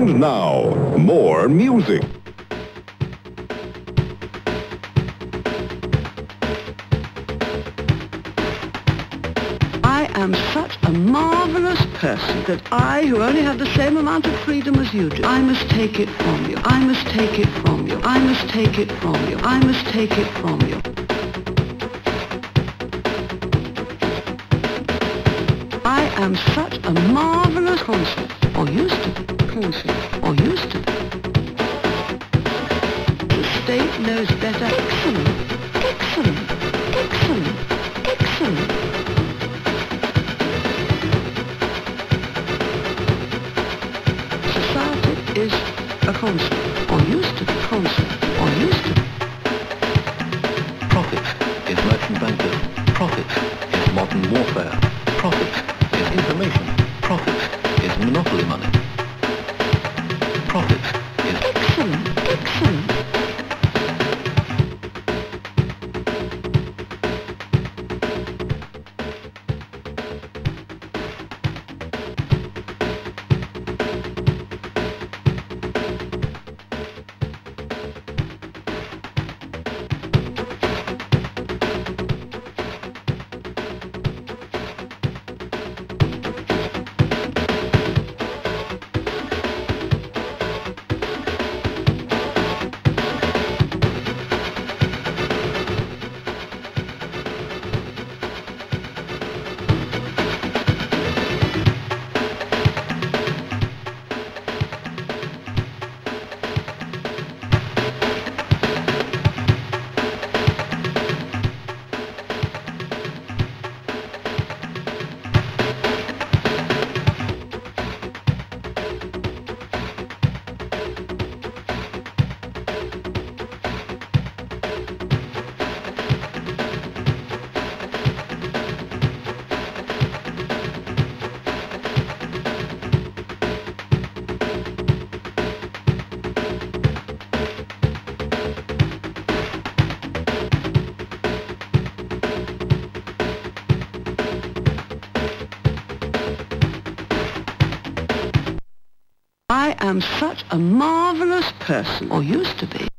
And now, more music. I am such a marvelous person that I, who only have the same amount of freedom as you do, I must take it from you. I must take it from you. I must take it from you. I must take it from you. I am such a marvelous concept, or used to be, concept, or used to be. The state knows better. Excellent, excellent, excellent, excellent. Society is a concept, or used to be, concept, or used to be. Profit is merchant bankers. Profit is modern warfare. Profit is information. Profit is monopoly money. Profit is Excellent, excellent. I am such a marvelous person, or used to be.